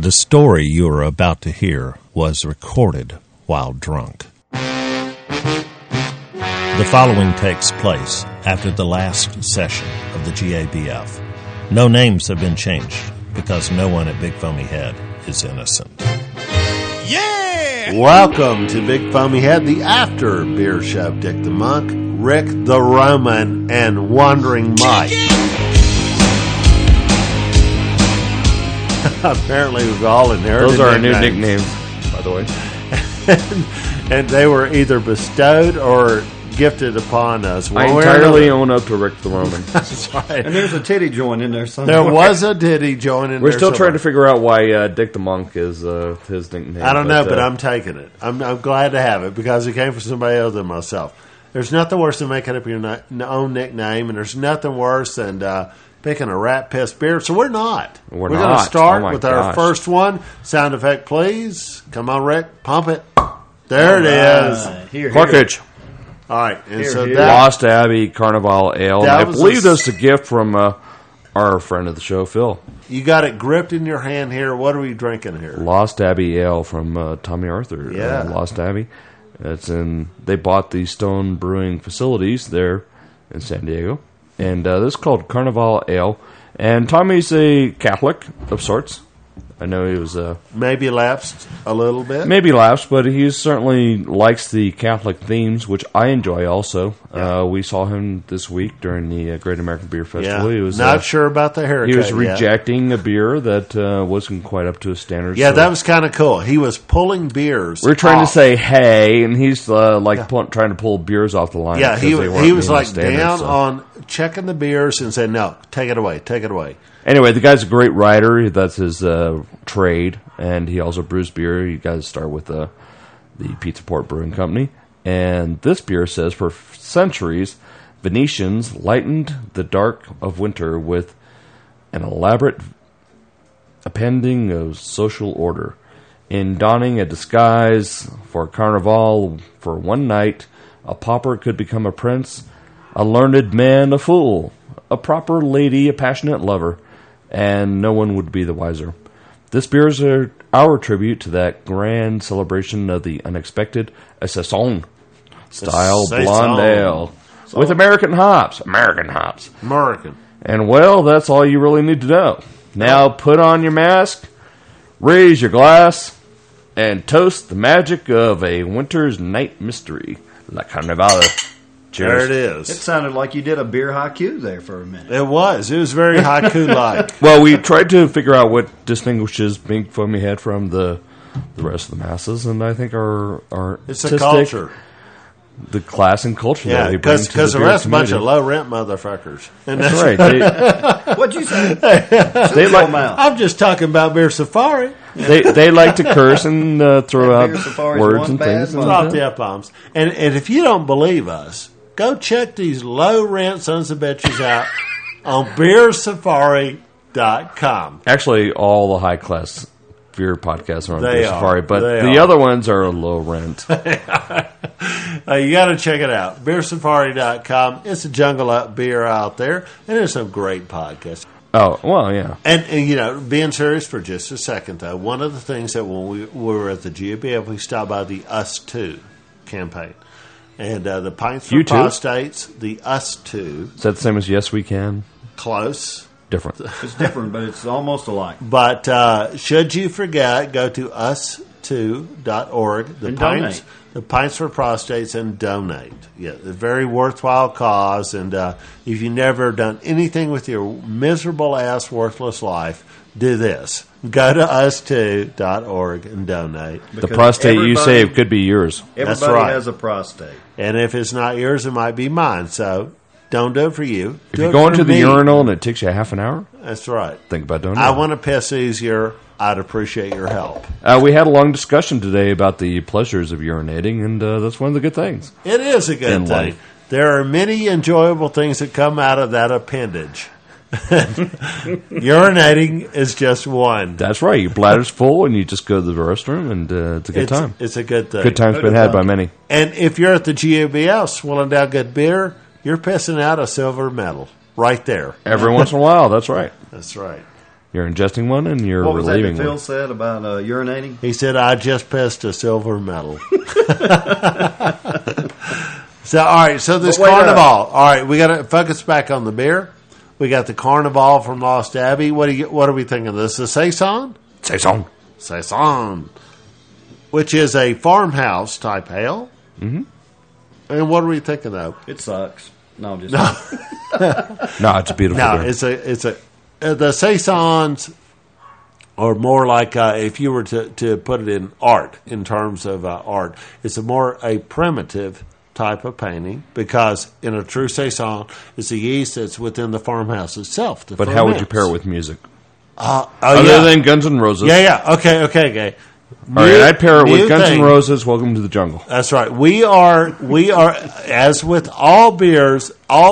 The story you are about to hear was recorded while drunk. The following takes place after the last session of the GABF. No names have been changed because no one at Big Foamy Head is innocent. Yeah! Welcome to Big Foamy Head, the after beer show. Dick the Monk, Rick the Roman, and Wandering Mike. Apparently we've all inherited those are our new nicknames, by the way. and they were either bestowed or gifted upon us. I entirely own up to Rick the Roman. That's right. And there's a titty joint in there somewhere. There was a titty joint in there. We're still somewhere. trying to figure out why Dick the Monk is his nickname. I don't know, but I'm taking it. I'm glad to have it because it came from somebody other than myself. There's nothing worse than making up your own nickname, and there's nothing worse than picking a rat piss beer. So we're not. We're going not. to start Oh with gosh. our first one. Sound effect, please. Come on, Rick. Pump it. There it is. Corkage. All right. And Here, so here. that Lost Abbey Carnival Ale. And That I was believe that's a gift from our friend of the show, Phil. you got it gripped in your hand here. What are we drinking here? Lost Abbey Ale from Tommy Arthur. Yeah. Lost Abbey. They bought the Stone Brewing facilities there in San Diego. And this is called Carnival Ale. And Tommy's a Catholic of sorts. I know he was Maybe lapsed a little bit. maybe laughs, but he certainly likes the Catholic themes, which I enjoy also. Yeah. We saw him this week during the Great American Beer Festival. Yeah. He was Not sure about the haircut. He was yet. rejecting a beer that wasn't quite up to his standards. Yeah, so that was kind of cool. He was pulling beers. we're trying off. to say hey, and he's trying to pull beers off the line. Yeah, he because they weren't was meeting like the standards, down so. on checking the beers and said, "No, take it away, take it away." Anyway, the guy's a great writer. That's his trade, and he also brews beer. You guys start with the Pizza Port Brewing Company, and this beer says, for centuries, Venetians lightened the dark of winter with an elaborate appending of social order. In donning a disguise for Carnival for one night, a pauper could become a prince, a learned man a fool, a proper lady a passionate lover, and no one would be the wiser. This beer is our tribute to that grand celebration of the unexpected, a saison style Saison. blonde ale with American hops. American. And well, that's all you really need to know. Now put on your mask, raise your glass, and toast the magic of a winter's night mystery, La Carnival. Cheers. There it It is. sounded like you did a beer haiku there for a minute. It was very haiku-like. Well, we tried to figure out what distinguishes Big Foamy Head from the rest of the masses, and I think our It's a artistic- culture. the class and culture Yeah, that we bring to because the beer rest a bunch of community. low-rent motherfuckers. And That's right. What'd you say? They like mouth. I'm just talking about Beer Safari. they like to curse and throw Beer out Safari's words one and bad things. month. Drop the F-bombs. And if you don't believe us, go check these low-rent sons of bitches out on beersafari.com. Actually, all the high class beer podcasts are on They Beer are. Safari, but They the are. other ones are low rent. You got to check it out. Beersafari.com. It's a jungle up beer out there, and there's some great podcasts. Oh, well, yeah. And being serious for just a second, though, one of the things that when we were at the GABF, we stopped by the Us Too campaign. And the Pints for You too? Prostates, the Us Too, Is that the same as Yes We Can? close. Different. It's different, but it's almost alike. But should you forget, go to us2.org. And donate. The Pints for Prostates, and donate. Yeah, a very worthwhile cause. And if you've never done anything with your miserable ass, worthless life, do this. Go to us2.org and donate. The Because prostate you everybody- save could be yours. That's Everybody right. has a prostate. And if it's not yours, it might be mine. So don't do it for you. If Do you it go for into the me. urinal and it takes you half an hour, That's right. think about donating. I want to piss easier. I'd appreciate your help. We had a long discussion today about the pleasures of urinating, and that's one of the good things. It is a good In thing. life. There are many enjoyable things that come out of that appendage. Urinating is just one. That's right. Your bladder's full, and you just go to the restroom, and it's a good time. It's a good thing. Good time's been had by many. And if you're at the GABF swilling down good beer, you're pissing out a silver medal right there. Every once in a while, that's right. That's right. You're ingesting one and you're What was that relieving Phil one. said about urinating? He said, I just pissed a silver medal. So, all right, so this But wait Carnival. up. All right, we got to focus back on the beer. We got the Carnival from Lost Abbey. What are we thinking? This is a Saison? Saison. Saison, which is a farmhouse type ale. Mm-hmm. And what are we thinking of? It sucks. No, just No, it's a beautiful No, beer. it's a the Saisons are more like if you were to put it in art, in terms of art, it's a primitive type of painting, because in a true Saison, it's a yeast that's within the farmhouse itself. But how would you pair it with music? Other Other than Guns N' Roses. yeah. Okay. All right, I'd pair it with New Guns thing. N' Roses, Welcome to the Jungle. That's right. We are as with all beers,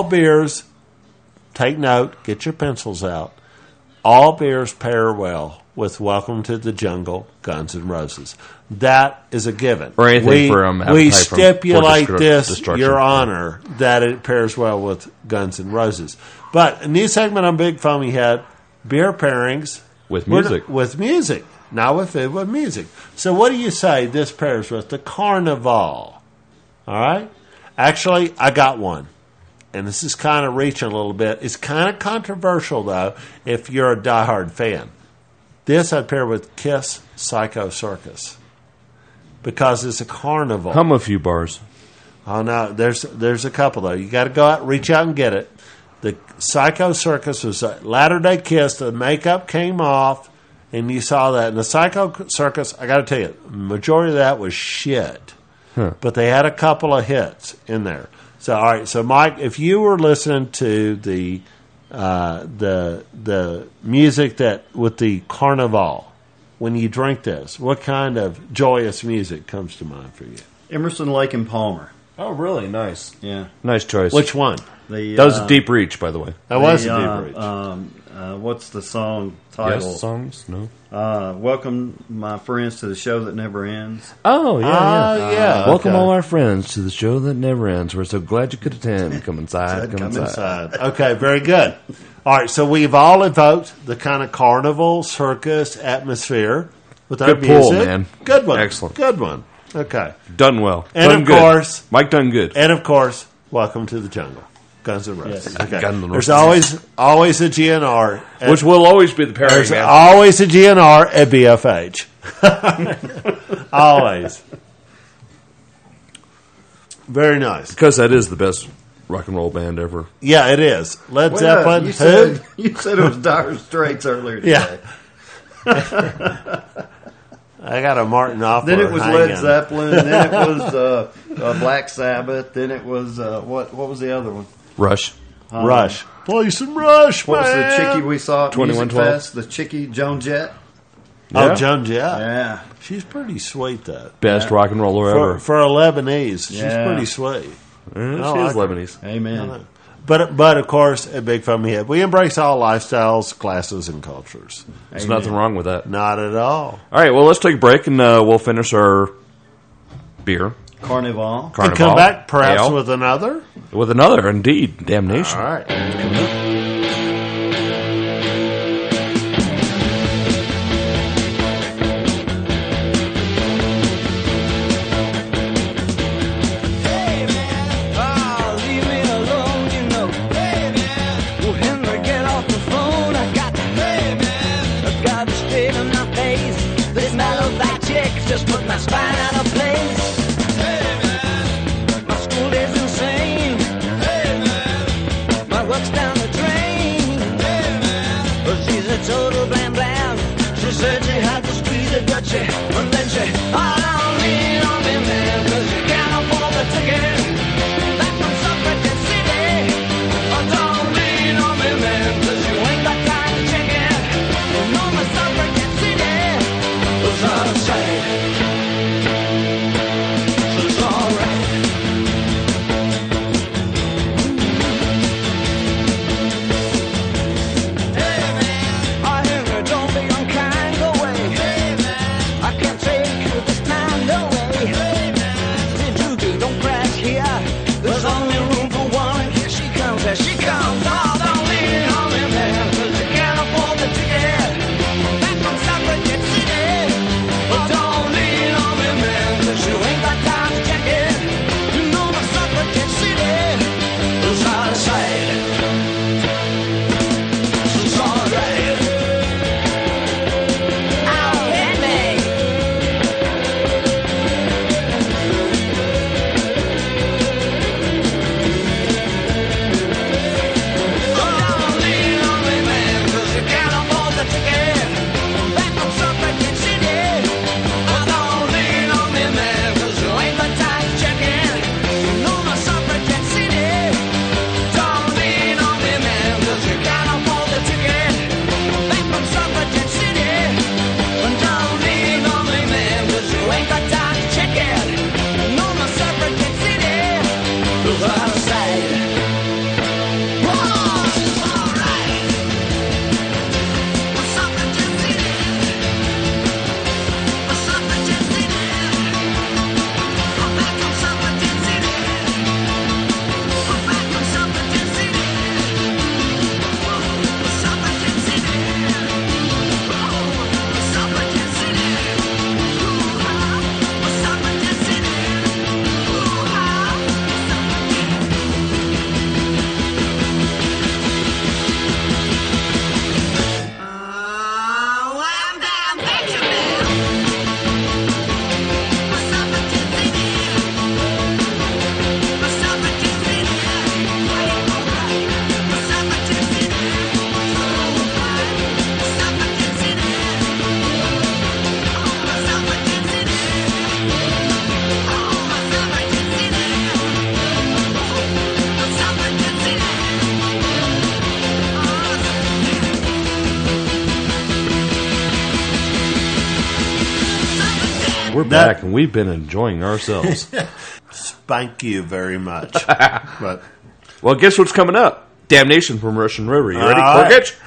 take note, get your pencils out. All beers pair well with Welcome to the Jungle, Guns N' Roses. That is a given. Or anything for, we Appetite from stipulate For this, Destruction. Your Honor, that it pairs well with Guns N' Roses. But a new segment on Big Foamy Head, beer pairings With music. With music. Not with food, with music. So what do you say this pairs with? The Carnival. All right? Actually, I got one. And this is kind of reaching a little bit. It's kind of controversial, though, if you're a diehard fan. This I'd pair with Kiss Psycho Circus, because it's a carnival. Hum a few bars. Oh, no, there's a couple, though. You got to go out, reach out and get it. The Psycho Circus was a Latter-day Kiss. The makeup came off, and you saw that. And the Psycho Circus, I got to tell you, the majority of that was shit. But they had a couple of hits in there. So, all right. So, Mike, if you were listening to the music that with the Carnival, when you drink this, what kind of joyous music comes to mind for you? Emerson, Lake and Palmer. Oh, really? Nice. Yeah. Nice choice. Which one? The, That was a deep reach, by the way. That was the, a deep reach. what's the song title? Yes, songs? No. Welcome, my friends, to the show that never ends. Oh, yeah. Welcome Okay. all our friends to the show that never ends. We're so glad you could attend. Come inside. Come inside. Okay, very good. All right, so we've all evoked the kind of carnival circus atmosphere with our Good pull, music. man. Good one. Excellent. Good one. Okay. Done well. And Done of good. course- Mike done good. And of course, Welcome to the Jungle. Guns N' Roses. Yes. Okay. Guns N' There's Roses. always a GNR. Which will always be the pairing, There's man. always a GNR at BFH. Always. Very nice. Because that is the best rock and roll band ever. Yeah, it is. Led Wait Zeppelin. up, Who? you said it was Dire Straits earlier today. Yeah. I got a Martin Knopfler. Then it was hanging. Led Zeppelin. Then it was Black Sabbath. Then it was what was the other one? Rush. Rush. Play some Rush, What was the man. chickie we saw at Music 2112? Fest? The chickie Joan Jett. Oh, Yeah. Joan Jett. Yeah, She's pretty sweet, though. Best rock and roller For, ever. for a Lebanese, she's Yeah. pretty sweet. She I is like her. Lebanese. amen. But of course, at Big Foamy Head, we embrace all lifestyles, classes, and cultures. There's Amen. nothing wrong with that. Not at all. All right, well, let's take a break and we'll finish our beer. Carnival. And Carnival. come back perhaps Ale. with another. With another, indeed. Damnation. All right. Leave me alone, you know. Hey man, well Henry, get off the phone. I got to, hey man, I've got to straight on my face. This mellow black chick just put my spine out of place. Hey man, my school is insane. Hey man, my work's down the drain. Hey man, well she's a total blam blam. She said she had to squeeze a Dutchie, and then she, oh, don't lean on me, man, 'cause you can't afford the ticket. Back from Suffragette City. Oh, don't lean on me, man, 'cause you ain't got time to check it. You know my Suffragette City was out of sight. We're back, and we've been enjoying ourselves. Thank you very much. But Well, guess what's coming up? Damnation from Russian River. You ready, All right. Corkage?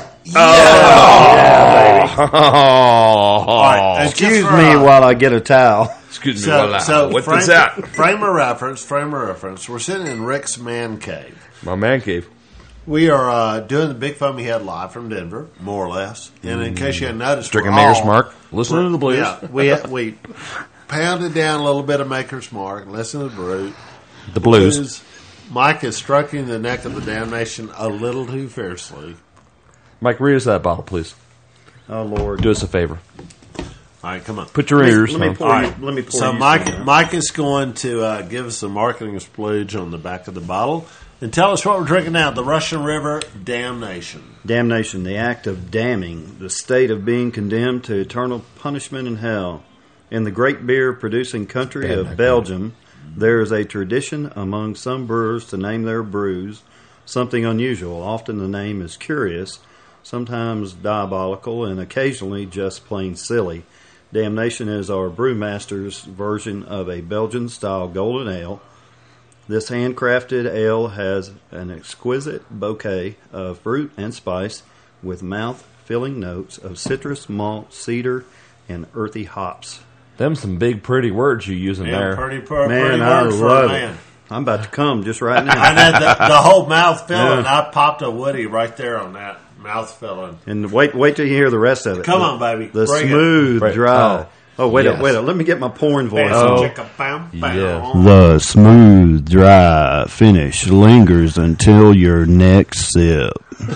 all right, Excuse me while I get a towel. Excuse me. What frame, is that? Frame of reference. We're sitting in Rick's man cave. My man cave. We are doing the Big Foamy Head live from Denver, more or less. And in case you hadn't noticed, Drinking we're Maker's all- Mark. Listening to the blues. Yeah, we pounded down a little bit of Maker's Mark, listen to The blues. Mike is stroking the neck of the Damnation a little too fiercely. Mike, read us that bottle, please. Oh, Lord. Do us a favor. All right, come on. Put your ears. Let me on. pour All you. right. Let me pour So you Mike, some. Mike is going to give us the marketing splooge on the back of the bottle and tell us what we're drinking now. The Russian River Damnation. Damnation, the act of damning, the state of being condemned to eternal punishment in hell. In the great beer-producing country of Belgium, there is a tradition among some brewers to name their brews something unusual. Often the name is curious, sometimes diabolical, and occasionally just plain silly. Damnation is our brewmaster's version of a Belgian-style golden ale. This handcrafted ale has an exquisite bouquet of fruit and spice with mouth-filling notes of citrus, malt, cedar, and earthy hops. Them some big, pretty words you using there. Pretty Man, I words for a love man. it. I'm about to come just right now. I had the whole mouth filling. Yeah. I popped a Woody right there on that mouth filling. And wait till you hear the rest of it. Come on, baby. The Bring it. smooth, Right. dry. Oh, wait yes. a wait a Let me get my pouring voice. Bam, Oh. chicka, bam, bam. Yeah. The smooth, dry finish lingers until your next sip.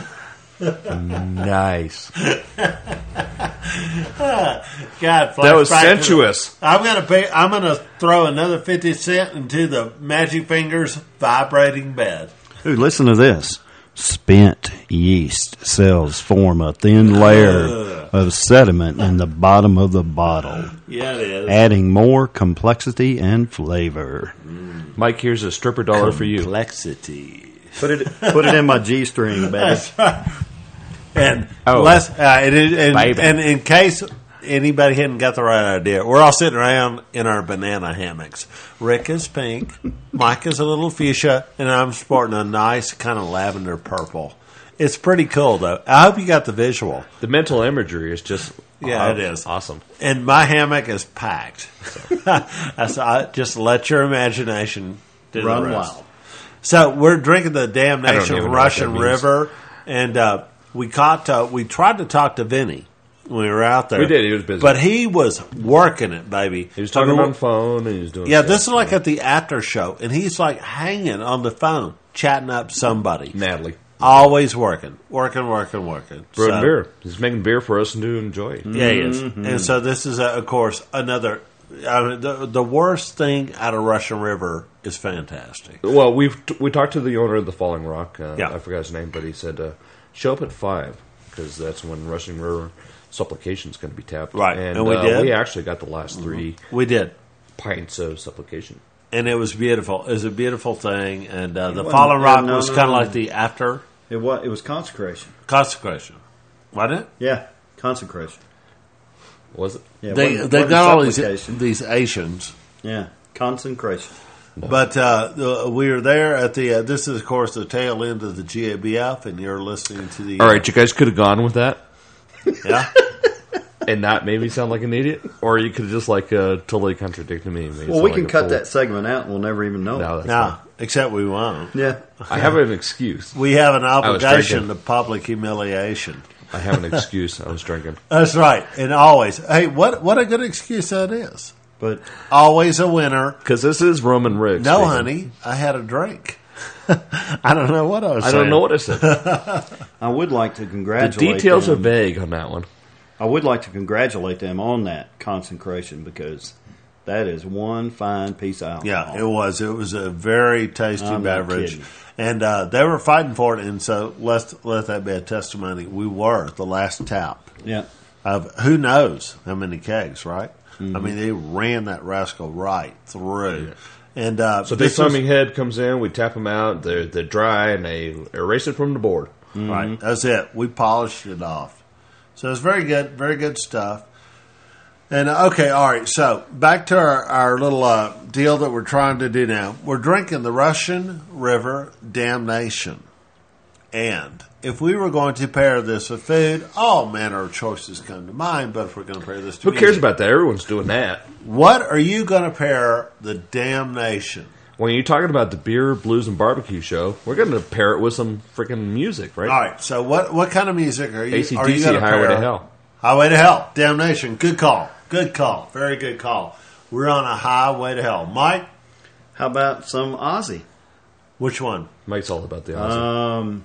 Nice. God, That was flashback to the- sensuous. I'm gonna throw another 50 cents into the Magic Fingers vibrating bed. Ooh, listen to this. Spent yeast cells form a thin layer of sediment in the bottom of the bottle, Yeah, it is. adding more complexity and flavor. Mike, here's a stripper dollar for you. Complexity. Put it in my G string, baby. And Oh. and in case anybody hadn't got the right idea, we're all sitting around in our banana hammocks. Rick is pink, Mike is a little fuchsia, and I'm sporting a nice kind of lavender purple. It's pretty cool, though. I hope you got the visual. The mental imagery is just It is awesome. And my hammock is packed. So just let your imagination do Run the rest. wild. So we're drinking the I don't Damnation even know Russian what that means. River, and we tried to talk to Vinny when we were out there. We did. He was busy. but he was working it, baby. He was talking I mean, on the phone and he was doing Yeah, stuff. this is like at the after show, and he's like hanging on the phone, chatting up somebody. Natalie. Always working. Brewing So- beer. He's making beer for us to enjoy. Yeah, he is. And so this is, of course, another. I mean, the worst thing out of Russian River is fantastic. Well, we talked to the owner of the Falling Rock. Yeah. I forgot his name, but he said show up at 5 because that's when Russian River supplication is going to be tapped. Right, and we did. We actually got the last 3 We did. pints of supplication. And it was beautiful. It was a beautiful thing. And the wasn't- Fallen Rock no, was no, kind of no. like the after It was consecration. consecration. Wasn't it? Yeah, consecration. Was it? Yeah, it They wasn't- they wasn't got all supplication. these Asians. Yeah, consecration. But we were there at the. This is, of course, the tail end of the GABF, and you're listening to the. All right, you guys could have gone with that Yeah. and not made me sound like an idiot, or you could have just totally contradicted me. And made it Well, sound we like can a cut fool. that segment out and we'll never even know. No, that's No, fine. except we won't. Yeah. I have an excuse. We have an was obligation to drinking. public humiliation. I have an excuse. I was drinking. That's right, and always. Hey, what a good excuse that is. But Always a winner. Because this is Roman Riggs. No, speaking. honey, I had a drink. I don't know what I was I saying. don't know what I said. I would like to The congratulate details are them. vague on that one. I would like to congratulate them on that consecration because that is one fine piece of alcohol. Yeah, it was. It was a very tasty I'm not beverage. kidding. And they were fighting for it, and so let's let that be a testimony. We were the last tap Yeah. of who knows how many kegs, right? Mm-hmm. I mean, they ran that rascal right through. And So this big foaming head comes in, we tap them out, they're dry, and they erase it from the board. right, that's it. We polished it off. So it's very good stuff. And okay, all right. So back to our little deal that we're trying to do now. We're drinking the Russian River Damnation, and if we were going to pair this with food, all manner of choices come to mind. But if we're going to pair this to Who cares music, about that? Everyone's doing that. what are you going to pair the Damnation? When you're talking about the beer, blues, and barbecue show, we're going to pair it with some freaking music, right? All right. So what kind of music are you? AC/DC, are you going to Highway pair? to Hell. Highway to Hell. Damnation. Good call. Good call. Very good call. We're on a highway to hell. Mike, How about some Ozzy? which one? Mike's all about the Ozzy.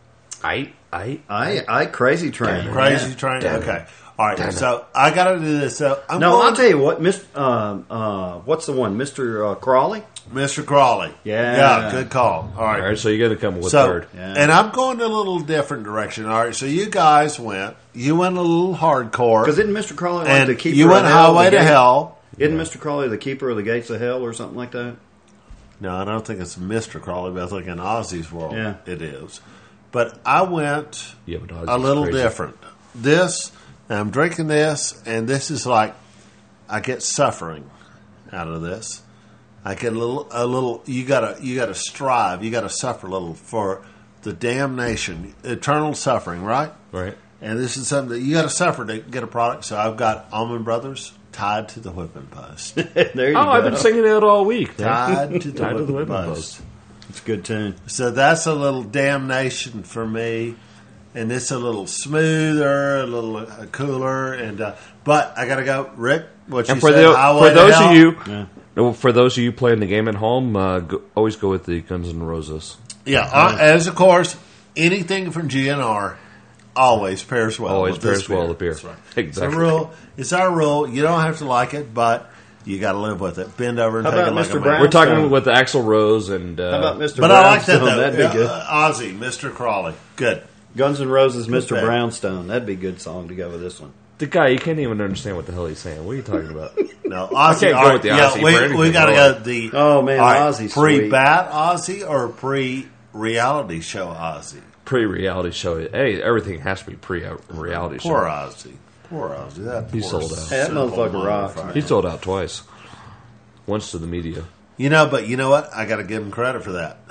I Crazy Train. Crazy Train. Okay. All right. So I got to do this. So I'm No, going I'll tell you what, what's the one, Mr. Crawley? Mr. Crawley. Yeah. Yeah. Good call. All right. All right, so you got to come with So, third. Yeah. and I'm going in a little different direction. All right. So you guys went. You went a little hardcore. Because isn't Mr. Crawley like and the keeper you went of hell? highway the to gate- hell. Isn't Mr. Crawley the keeper of the gates of hell or something like that? No, I don't think it's Mr. Crawley, but I think in Ozzy's world Yeah. it is. But I went Yeah, but Ozzy's a little crazy. different. This, I'm drinking this, and this is like I get suffering out of this. I get a little. You gotta strive. You gotta suffer a little for the damnation, eternal suffering, right? Right. And this is something that you got to suffer to get a product. So I've got Almond Brothers tied to the whipping post. There you Oh, go. I've been singing it all week. man. Tied to the Tied to the whipping whipping post. It's a good tune. So that's a little damnation for me, and it's a little smoother, a little cooler, and but I got to go, Rick. What you And for, said? Highway for to those Hell? of you, Yeah. no, for those of you playing the game at home, always go with the Guns N' Roses. Yeah, as of course, anything from GNR always pairs well. Always with this pairs well with beer. That's right. Exactly. It's a rule. It's our rule. You don't have to like it, but you got to live with it. Bend over and How take about it like Mr. a man. Brown? We're talking Brownstone. with Axl Rose and How about Mr. But I like that Brownstone? though. That'd be good. Ozzy, Mr. Crawley, good. Guns N' Roses, Mr. Okay. Brownstone. That'd be a good song to go with this one. the guy. You can't even understand what the hell he's saying. What are you talking about? No, Ozzy. can't go all right, with the yeah, Ozzy for we anything, got to Lord. go the. Oh, man, all right, Ozzy's sweet. pre-bat Ozzy or pre-reality show Ozzy. Pre-reality show. Hey, everything has to be pre-reality show. Poor Ozzy. Pour Ozzy. That He poor sold out. Hey, that simple motherfucker rocks, motherfucker. He sold out twice. Once to the media. But you know what? I got to give him credit for that.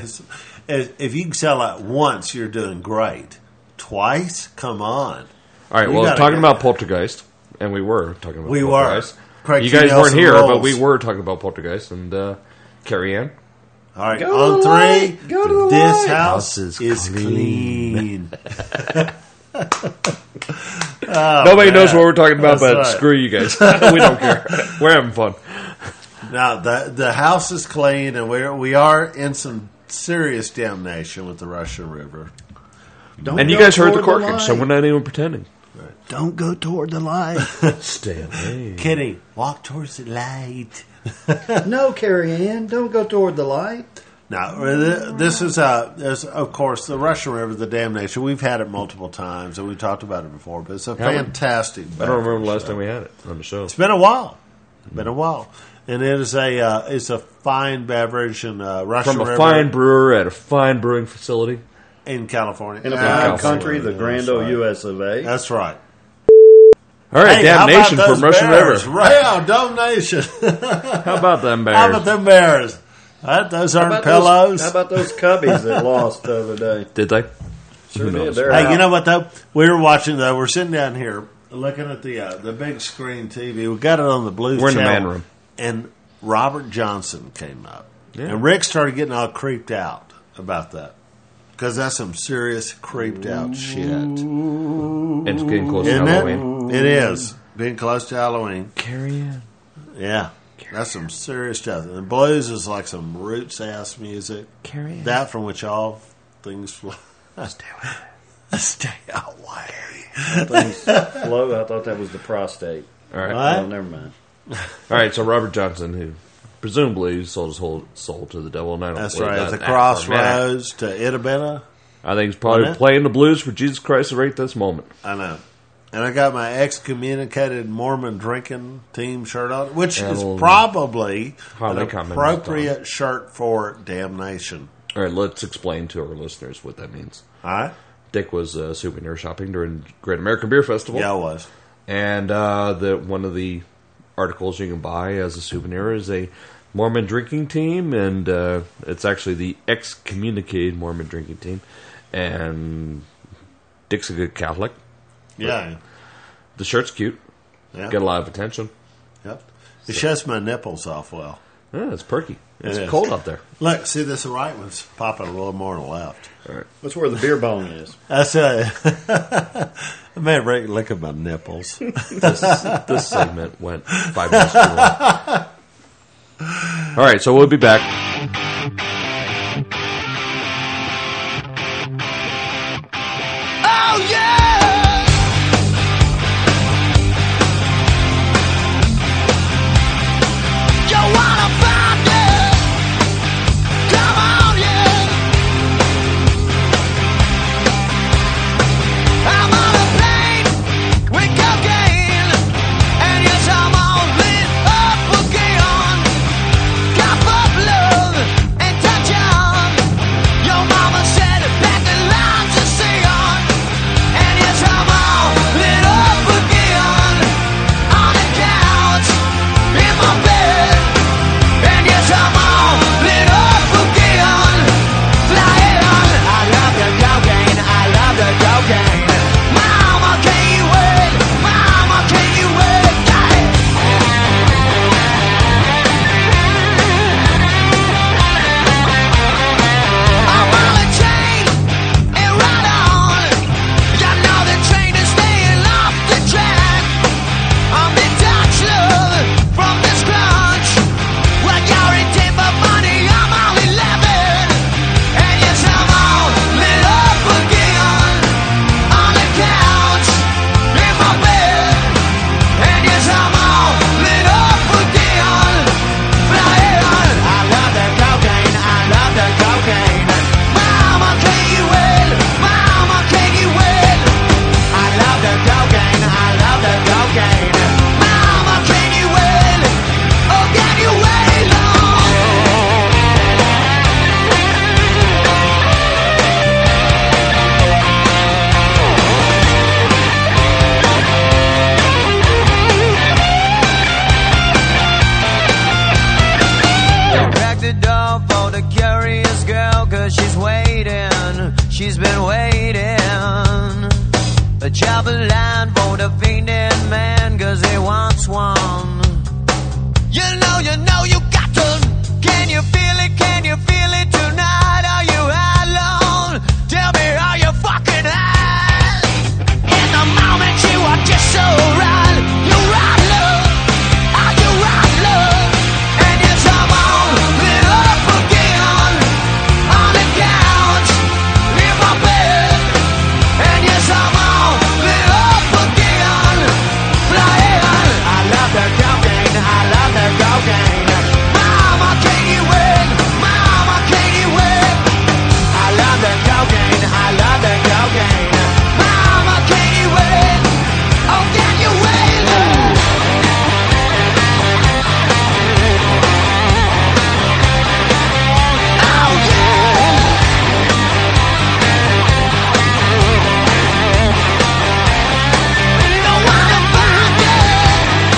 If you can sell out once, you're doing great. Twice? Come on. All right. We Well, gotta talking go. about Poltergeist, and we were talking about We were. Poltergeist. Craig You T. guys weren't Nelson here, rolls. but we were talking about Poltergeist and Carrie Ann. All right, Go on to the three. light. Go to the This light. house House is clean. Nobody knows what we're talking about, That's but right. screw you guys. We don't care. We're having fun. Now the house is clean, and we are in some serious damnation with the Russian River. Don't And you go guys heard the toward corking, so light. we're not even pretending. Don't go toward the light. Stay away. Kidding. Walk towards the light. No, Carrie Ann, don't go toward the light. Now this is of course the Russian River, the damnation. We've had it multiple times, and we talked about it before. But it's a Haven't- fantastic. I don't remember the last beverage. time we had it on the show. It's been a while. And it is it's a fine beverage in Russian From a River fine brewer at a fine brewing facility. in California. In a Ah, fine country, the Grand That's Old right. U.S. of A. That's right. All right, Hey, how damnation about from those Russian Bears? River. Yeah, damnation. How about them bears? How about them Bears? Those aren't pillows. How about those cubbies that lost the other day? Did they? Sure Who did. knows? They're Hey, out. you know what though? We were watching though. We're sitting down here looking at the big screen TV. We got it on the Blues We're in the channel, man room. and Robert Johnson came up, Yeah. and Rick started getting all creeped out about that because that's some serious creeped out shit, And it's getting close to isn't Halloween. it? It is being close to Halloween. Carrie Ann. Yeah, that's some serious stuff. And blues is like some roots ass music. Carrie Ann. That from which all things flow. Stay away. Stay away. Things flow. I thought that was the prostate. All right. What? Oh, never mind. All right, so Robert Johnson, who presumably sold his whole soul to the devil, and I don't That's believe right. At that the for a minute. crossroads to Itabena. I think he's probably Wasn't it? playing the blues for Jesus Christ right this moment. I know. And I got my excommunicated Mormon drinking team shirt on, which is That'll probably hardly an comment appropriate shirt for damnation. All right, let's explain to our listeners what that means. All right? Dick was souvenir shopping during Great American Beer Festival. Yeah, I was. And one of the articles you can buy as a souvenir is a Mormon drinking team, and it's actually the excommunicated Mormon drinking team. And Dick's a good Catholic. Yeah. The shirt's cute. Yeah. Get a lot of attention. Yep. It shows my nipples off well. Yeah, it's perky. It's It is. cold out there. Look, see, this right one's popping a little more on the left. All right. That's where the beer bong is. That's I may look at my nipples. This segment went 5 minutes too long. All right, so we'll be back. Oh yeah! You wanna find it? Come on, yeah! I'm on a plane with cocaine, and yes, I'm all lit up again. Cup of love and touch on. Your mama said back the lines to see on. And yes, I'm all lit up again on the couch in my bed. And yes, I'm all lit up again flying on. I love the cocaine, I love the cocaine. Mama, can you wait? Mama, can you wait? I'm on a train and ride on. You know the train is staying off the track. I'm in touch, love, from this crunch. When you're in debt for money, I'm all 11. And yes, I'm all lit up again on the couch in my bed. And yes, I'm all lit up again flying on. I love the cocaine, I love the cocaine. Mama, can you wait? Mama, can you wait? I love the cocaine, I love the cocaine. Mama, can you wait? Oh, can you wait long? Crack the door for the curious girl, 'cause she's waiting. She's been waiting. A job a line for the fiending man, 'cause he wants one. You know you got to. Can you feel it? Can you feel it tonight? Are you alone? Tell me, are you fucking high? In the moment you are just so right. You right, love. Are you right, love? And yes, I'm all lit up again on the couch in my bed. And yes, I'm all lit up again flying on. I love the cocaine, I love the cocaine. Mama, can you wait? Mama, can you wait? I love the cocaine, I love the cocaine. Mama, can you wait? Oh, can you wait? Oh, yeah! Don't wanna find it.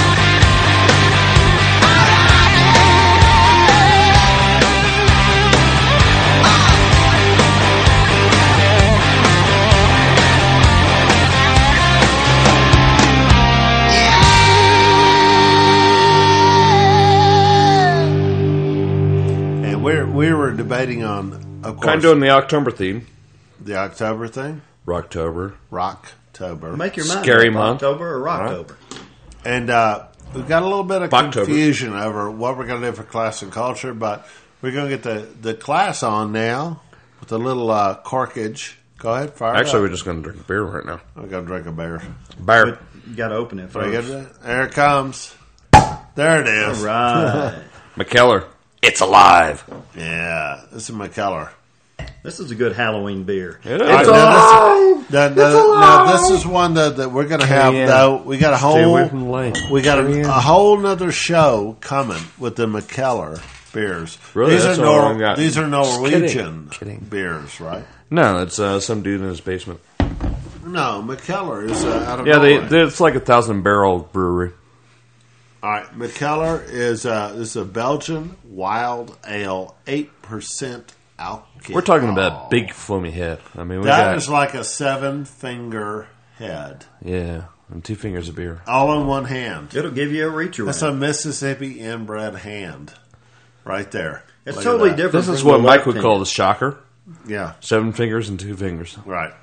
And we were debating on, of course, Kind of doing the October theme. the October thing. Rocktober. Rocktober. Make your mind Scary up, month. October or Rocktober. And we've got a little bit of Boktober. confusion over what we're going to do for class and culture, but we're going to get the class on now with a little corkage. Go ahead, fire Actually, it we're up. just going to drink beer right now. I'm going to drink a beer. Beer. You got to open it Can I get first. that? There it comes. There it is. All right. McKellar. It's alive. Yeah, this is McKellar. This is a good Halloween beer. It All right, is. now this is one that we're going to have, in. though. We got a Stay away whole from the lake. we got a whole nother show coming with the McKellar beers. Really? These That's are all I got. these are Norwegian Kidding. beers, right? No, it's some dude in his basement. Let No, McKellar is out of Yeah, Norway. it's like a 1,000-barrel brewery. All right, McKellar is a Belgian wild ale, 8% alcohol. We're talking about big foamy head. I mean, That is like a 7-finger head, yeah, and 2 fingers of beer. all in one hand. It'll give you a reach That's around. a Mississippi inbred hand, right there. It's Look at totally that. different. This is from what the Mike left would hand. call the shocker: Yeah, 7 fingers and 2 fingers. right.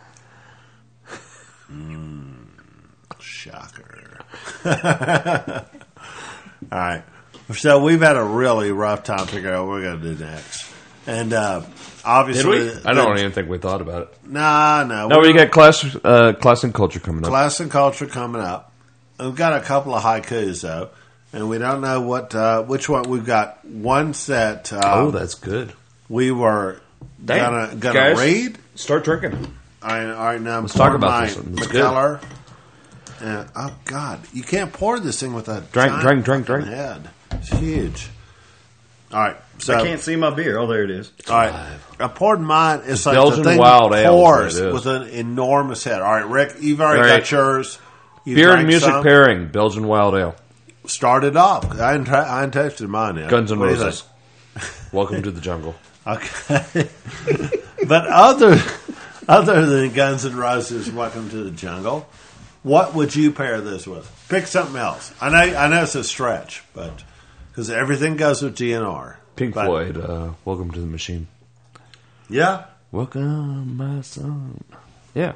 Shocker. All right. So we've had a really rough time figuring out what we're going to do next. And Did obviously... we? I don't even think we thought about it. No. No, we got class and culture coming up. Class and culture coming up. We've got a couple of haikus, though. And we don't know which one. We've got one set. Oh, that's good. We were Dang, gonna guys. read. Start drinking. All right, now Let's talk pour about my this one. It's McKellar. Oh God, you can't pour this thing with a Drink. head. It's huge. All right, so I can't see my beer. Oh, there it is. all right, I poured mine. It's like Belgian the thing wild ale is what pours it is. with an enormous head. All right, Rick, you've already All right. got yours. You Beer and drank music some. pairing. Belgian wild ale. Started off. I hadn't tasted mine yet. Guns N' What do you Roses. Welcome to the jungle. Okay. But other than Guns N' Roses, Welcome to the Jungle, what would you pair this with? Pick something else. I know it's a stretch, but because everything goes with GNR. Pink But- Floyd. Welcome to the machine. Yeah. Welcome, my son. Yeah.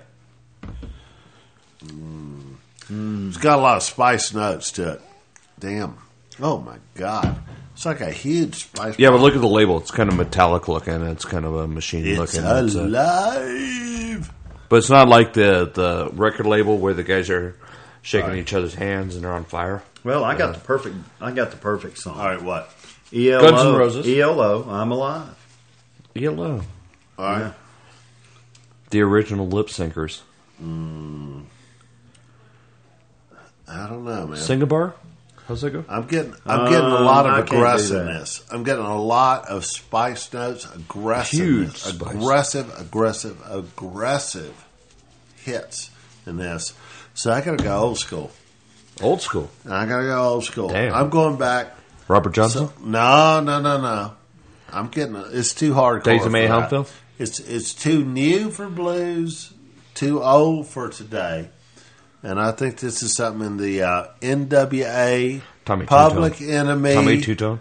It's got a lot of spice notes to it. Damn. Oh my God. It's like a huge spice. Yeah, but look at the label. It's kind of metallic looking. It's kind of a machine It's looking. alive. But it's not like the record label where the guys are shaking each other's hands and they're on fire. Well, I got the perfect song. All right, what? ELO, Guns N' Roses. ELO, I'm Alive. ELO. All right. The original lip syncers. I don't know, man. Sing-a-bar? How's that go? I'm getting a lot I of can't do that. aggressiveness. I'm getting a lot of spice notes, aggressiveness, Huge spice. aggressive hits in this. So I got to go old school. Old school. I got to go old school. Damn. I'm going back. Robert Johnson? No. I'm getting it's too hardcore. Days of for May that. Humphil? It's too new for blues, too old for today. And I think this is something in the NWA, Tommy Public Two-Tone. Enemy. Tommy Two-Tone?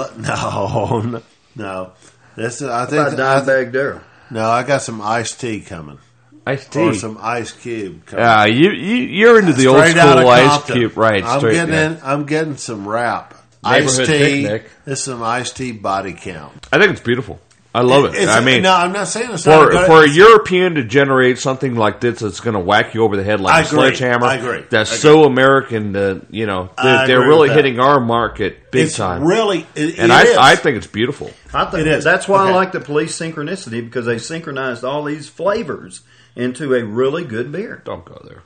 No. This is, I How think. about Dimebag Darrell? No, I got some iced tea coming, Ice or tea. some Ice Cube coming. Yeah, you're into the old Straight out of school Ice Compton. Cube. Right, I'm straight. getting yeah. I'm getting some rap. Iced Neighborhood tea. picnic. This is some iced tea body count. I think it's beautiful. I love it. I mean, no, I'm not saying it's not good. for a European to generate something like this that's going to whack you over the head like I a agree. sledgehammer, I agree. that's I agree. so American that, you know, I they're agree really with that. hitting our market big It's time. really, it is. I think it's beautiful. I think It is. that's why Okay. I like the Police Synchronicity, because they synchronized all these flavors into a really good beer. Don't go there.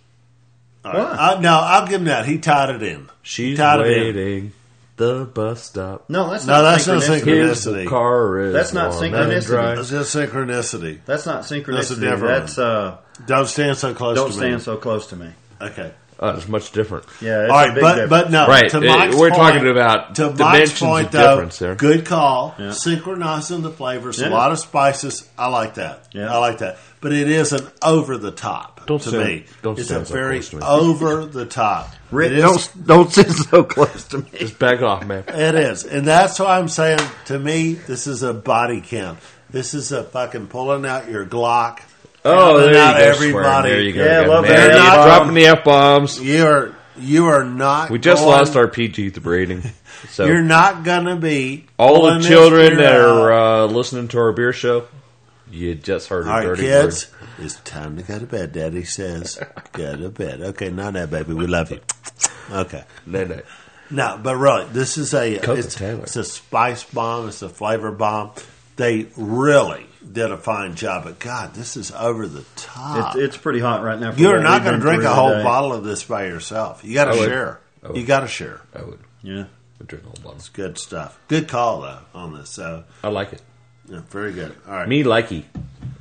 All right. No, I'll give him that. He tied it in. She's tied it in. waiting the bus stop. No, that's No, not that's not synchronicity. His Synchronicity. car is That's not warm and synchronicity. dry. It's just synchronicity. That's not That's a synchronicity. different That's Don't stand so close don't to stand me. so close to me. Okay. It's much different. Yeah, it's All a right, big but difference. no. Right. To Mike's We're point, talking about to Mike's dimensions point, of though, difference there. good call. Yeah. Synchronizing the flavors, a Yeah. lot of spices. I like that. Yeah. I like that. But it isn't over the top Don't to stand- me. don't It's stand a so very close to me. over the top. Rick, It is. don't sit so close to me. Just back off, man. It is, and that's why I'm saying. To me, this is a body count. This is a fucking pulling out your Glock. Oh, counting there out you go. everybody. Swearing. There you go. Yeah, again, love man. that. You're F-bomb. dropping the F-bombs. You are not. We just going- lost our PG rating. So You're not going to be all pulling the this children beer that out. are listening to our beer show, you just heard a All right, dirty kids, word. it's time to go to bed. Daddy says, go to bed. Okay, no, baby, we love you. Okay. No. No, but really, this is Coca it's Taylor. a spice bomb. It's a flavor bomb. They really did a fine job. But God, this is over the top. It's pretty hot right now. for You're what not we've going to been drink through a whole today. bottle of this by yourself. You got I to would. share. I would. You got to share. I would. Yeah. I'd drink a whole bottle. Good stuff. Good call though on this. So I like it. yeah, very good. All right. Me likey.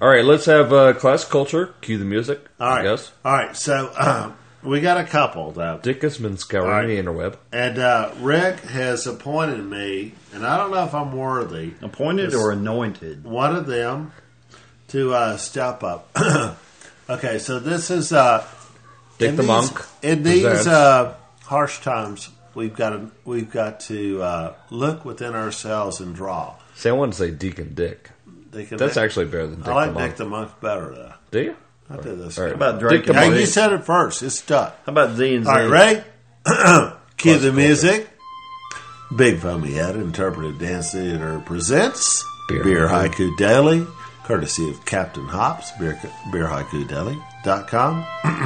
All right, let's have class culture. Cue the music. All right. I guess. All right. So we got a couple, though. Dick has been scouring the interweb. And Rick has appointed me, and I don't know if I'm worthy. Appointed or anointed? One of them to step up. Okay, so this is Dick the Monk. In these presents. harsh times, we've got to look within ourselves and draw. See, I want to say Deacon Dick. That's actually better than Dick I like the Monk. Dick the Monk better, though. Do you? I did this. All right. How about Drake Dick and the Hey, Monk. you said it first. It's stuck. How about Z and Z? All right, ready? Cue the Classic music. Big Foamy Head Interpretive Dance Theater presents Beer Haiku Daily, courtesy of Captain Hops, beerhaikudaily.com.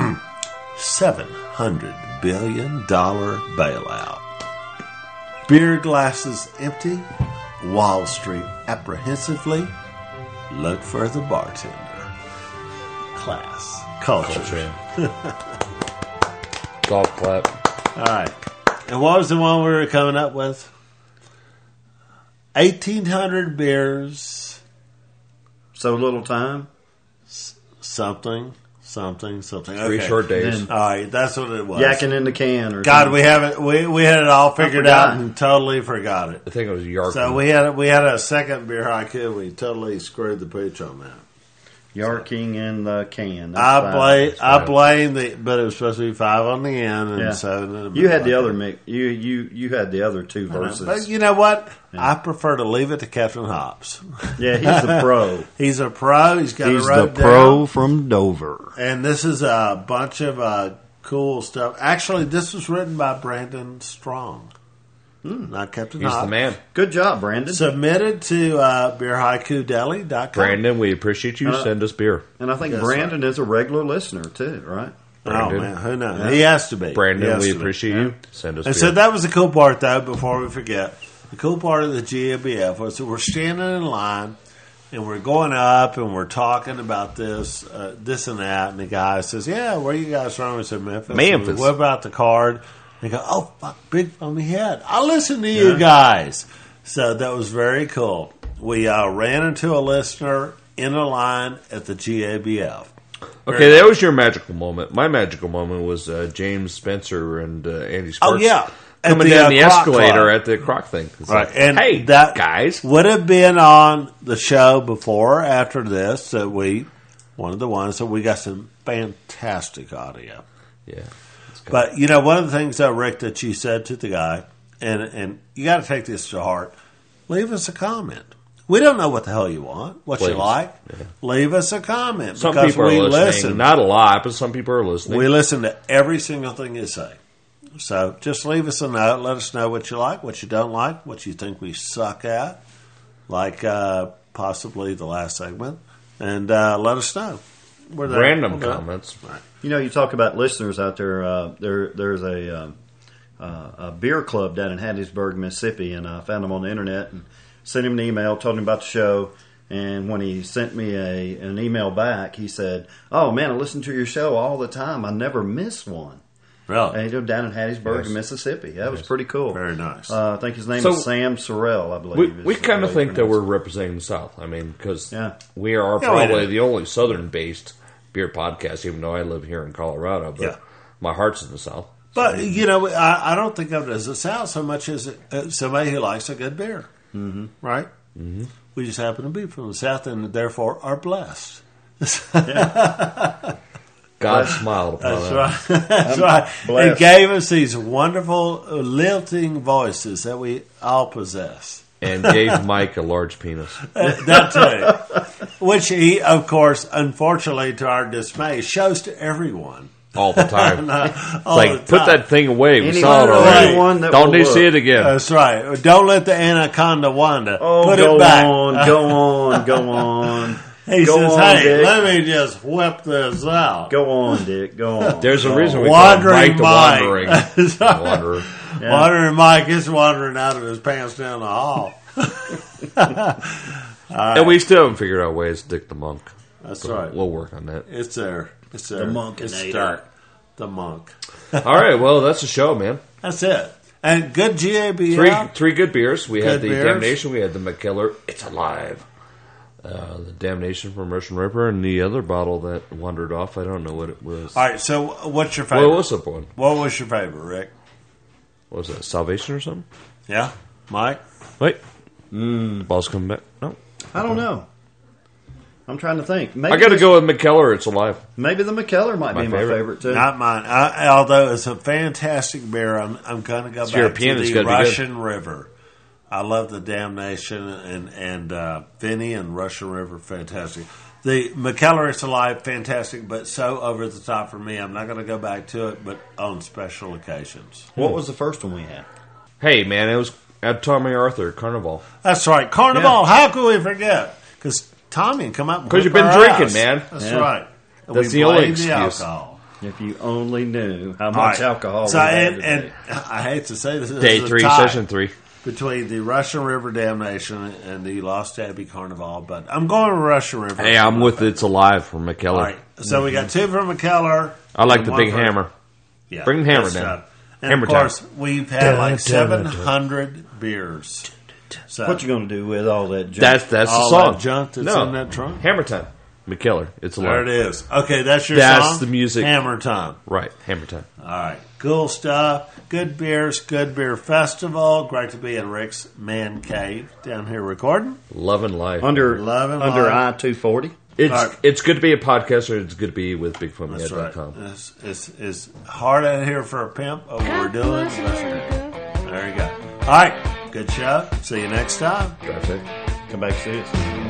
$700 billion bailout. Beer glasses empty. Wall Street apprehensively. Look for the bartender. Class. Culture. Golf clap. All right. And what was the one we were coming up with? 1,800 beers. So little time? Something. Three short days. Then- All right, that's what it was. Yakking in the can or God, something. we haven't. We had it all figured forgot. out and totally forgot it. I think it was Yarkin. So we had a second beer haiku. We totally screwed the pooch on that. Yarking in the can. That's I fine. blame but it was supposed to be 5 on the end and Yeah. 7 in the middle. You had the other mix. You had the other two verses. But you know what? I prefer to leave it to Captain Hops. Yeah, he's the pro. He's a pro. He's got He's a the road pro down. from Dover. And this is a bunch of cool stuff. Actually, this was written by Brandon Strong, not Captain He's Hops. the man. Good job, Brandon. Submitted to beerhaikudeli.com. Brandon, we appreciate you. Send us beer. And I think That's Brandon is a regular listener too, right? Oh, Brandon. man, who knows? He has to be. He Brandon, has we to be. appreciate you. Send us And beer. so that was the cool part, though, before we forget. The cool part of the GABF was that we're standing in line and we're going up and we're talking about this and that. And the guy says, "Yeah, where are you guys from?" We said, "Memphis." Memphis. And we whip out the card and go, "Oh, fuck, Big Foamy Head. I listen to you guys." So that was very cool. We ran into a listener in a line at the GABF. Okay, that was your magical moment. My magical moment was James Spencer and Andy Sparks. Oh, yeah. At Coming the, down the Croc escalator Club. at the Croc thing. It's Right, like, and hey, that guys. would have been on the show before or after this. That one of the ones that we got some fantastic audio. Yeah. But you know, one of the things that Rick that you said to the guy, and you got to take this to heart. Leave us a comment. We don't know what the hell you want, what Please. you like. Yeah. Leave us a comment Some because people are we listening. listen. Not a lot, but some people are listening. We listen to every single thing you say. So just leave us a note. Let us know what you like, what you don't like, what you think we suck at, like possibly the last segment, and let us know. We're there. Random We'll do it. comments. Right. You know, you talk about listeners out there. There's a beer club down in Hattiesburg, Mississippi, and I found him on the internet and sent him an email, told him about the show. And when he sent me an email back, he said, "Oh man, I listen to your show all the time. I never miss one." Really? And he's down in Hattiesburg, Yes. Mississippi. That was pretty cool. Very nice. I think his name So- is Sam Sorrell, I believe. We is kind the of way think he that we're pronounced representing the South. I mean, because Yeah. we are Yeah, we probably do. the only Southern-based beer podcast, even though I live here in Colorado. But Yeah. my heart's in the South. But, you know, I don't think of it as a South so much as somebody who likes a good beer. Mm-hmm. Right? Mm-hmm. We just happen to be from the South and therefore are blessed. God smiled upon That's us. right. That's right. blessed. It gave us these wonderful, lilting voices that we all possess. And gave Mike a large penis. That too. Which he, of course, unfortunately to our dismay, shows to everyone. All the time. All Like, the put time. that thing away. We Anyone saw it or already. anyone that Don't will need to look. see it again. That's right. Don't let the anaconda wander. Oh, Put go it back. on, go on, go on. He Go says, on, hey, Dick. let me just whip this out. Go on, Dick. Go on. There's a reason we Wandering call him Mike Mike. the Wandering. The Wanderer. Yeah. Wandering Mike is wandering out of his pants down the hall. And we still haven't figured out ways to Dick the Monk. That's So right. We'll work on that. It's there. It's there. The Monkinator. It's dark. The monk. All right, well, that's the show, man. That's it. And good GAB out. Three good beers. We had Good the beers. Damnation. We had the McKellar. It's alive. The Damnation from Russian River, and the other bottle that wandered off. I don't know what it was. All right, so what's your favorite? What was the one? What was your favorite, Rick? What was that, Salvation or something? Yeah, Mike? Wait. Ball's coming back. No. I don't know. I'm trying to think. Maybe I got to go with McKellar. It's alive. Maybe the McKellar might My be my favorite. favorite too. Not mine. Although it's a fantastic beer, I'm going to go back European, to it's the gotta be good. Russian River. I love the Damnation and Finney and Russian River, fantastic. The McKellar It's Alive, fantastic, but so over the top for me. I'm not going to go back to it, but on special occasions. What was the first one we had? Hey, man, it was at Tommy Arthur Carnival. That's right, Carnival. Yeah. How could we forget? Because Tommy come up and 'Cause whip you've been our drinking, ass. man. That's Yeah. right. And That's we the only blame excuse. alcohol. If you only knew how All much right. alcohol So, we had and today. I hate to say this, Day is a 3, tie session 3. between the Russian River Damnation and the Lost Abbey Carnival, but I'm going with Russian River. Hey, I'm with It's Alive from McKellar. All right, so we got 2 from McKellar. I like and the 1 big for- hammer. Yeah, Bring the hammer good down. stuff. And Hammer of course, time. we've had like 700 beers. So What you going to do with all that junk? That's all the song. that junk that's No. in that trunk? Hammer time. McKellar. It's There alive. it is. Okay, that's your That's song? the music. Hammer Time. Right. Hammer time. All right, cool stuff. Good beers, good beer festival. Great to be in Rick's Man Cave down here recording. Loving life. under Love and under life. I-240. It's All right. it's good to be a podcaster. It's good to be with That's right. BigFoamyHead.com. It's hard out here for a pimp, but we're doing the best we can. There you go. All right, good show. See you next time. Drive safe. Come back and see us.